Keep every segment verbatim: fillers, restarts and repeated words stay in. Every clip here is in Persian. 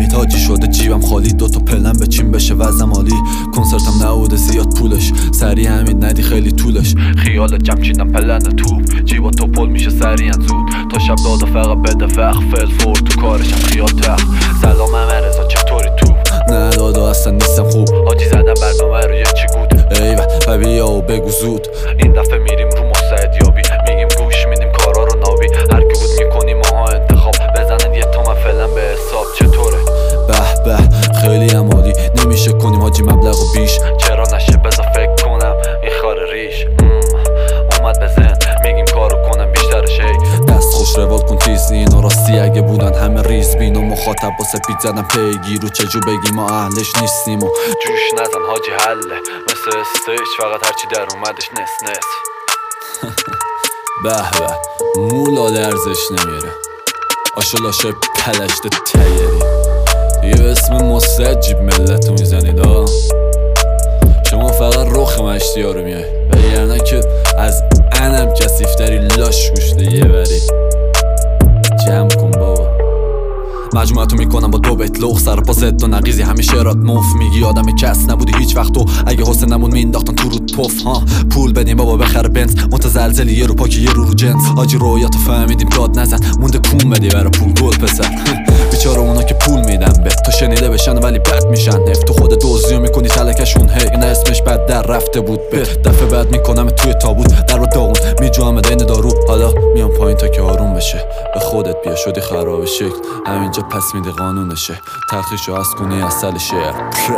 امید حاجی شده جیبم خالی، دوتا پلن به چین بشه وزم عالی. کنسرتم نبوده زیاد پولش، سریع همین ندی خیلی طولش. خیال جمع چیدم پلن توپ، جیبا تو پل میشه سریعا زود. تا شب دادا فقط بده وقت، فل فور تو کارشم خیال تخت. سلام همه رزا چطوری تو؟ نه دادا اصلا نیستم خوب، حاجی زدم برنامه رو یه چی گود. ایوه و بیا و بگو زود، این دفعه میریم رو مستعدیابی. میگیم گوش میدیم کارا رو نابی، هر کی بود میکنیم ماها انتخاب. بزنن یه تا من فعلا به حساب. چطوره؟ به به خیلی هم عالی، نمیشه کنیم حاجی مبلغ و بیش. چرا نشه بذار فکر کنم این خار ریش. اومد بزن میگیم کارو کنم بیشتر شی. دست خوش روال کن تیز، اینا راستی اگه بودن همه ریز بین و مخاطب با سپید زدن پیگیر و چجور بگیم ما اهلش نیستیم و جوش نزن حاجی حله مثل استیج، فقط هرچی در اومدش نس نس. به به مولا درزش نمیره، آشلاشه پلشت تیری. دیگه به اسم مستجیب ملت رو میزنید ها، شما فقط رخ مشتی ها رو میای، وگرنه که از انم کسیفتری لاش گوشته یه بری. جمع کن بابا، مجموعتو میکنم با دو بیت لغ، سر پا زد و نقیزی همیشه رات مف. میگی آدم کس نبودی هیچ وقت تو، اگه حسن نمون مینداختن تو رود پف. ها پول بدیم بابا بخره بنز، متزلزلی یه رو پاکی یه رو رو جنس. آجی رویاتو فهمیدیم داد نزن، مونده کون بدی برا پول گل پسر. بیچاره اونا که پول میدن به تو شنیده بشن ولی بد میشن نفت. تو خود دوزیو میکنی تلکشون، هی این اسمش بد در رفته بود. به دفعه بعد میکنم توی تابوت در رو داغون، میجوام دین دارو. حالا میام پایین تا که آروم بشه، به خودت بیا شدی خراب شکل. همینجا پس میده قانونشه، تلخیشو از کنی اصل شعر.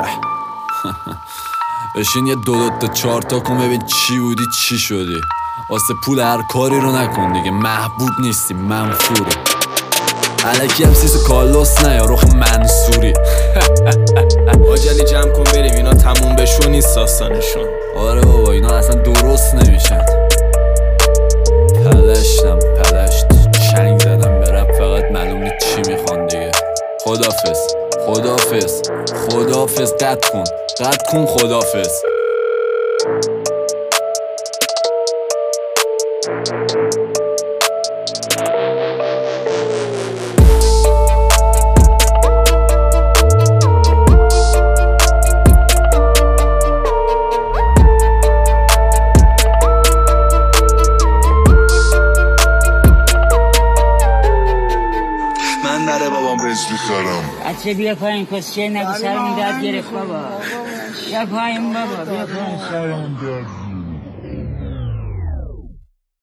بشین یه دو دو تا چار تا کن ببین چی بودی چی شدی. واسه پول هر کاری رو نکن دیگه، محبوب نیستی منفوری. الکی هم سیسو کالوس نه یا رخ منصوری. آجلی جمع کن بریم، اینا تموم بشون نیست داستانشون. آره بابا اینا اصلا درست نمیشن. پلشتم پلشت چنگ زدم به رپ، فقط معلوم نی چی میخوان دیگه. خدافز خدافز خدافز، قطع کن قطع کن خدافز. نره بابام بهش میخرم. بچه بیا پایین کسچه نگو سرمون درد گرفت بابا. بیا پایین بابا بیا پایین سرمون درد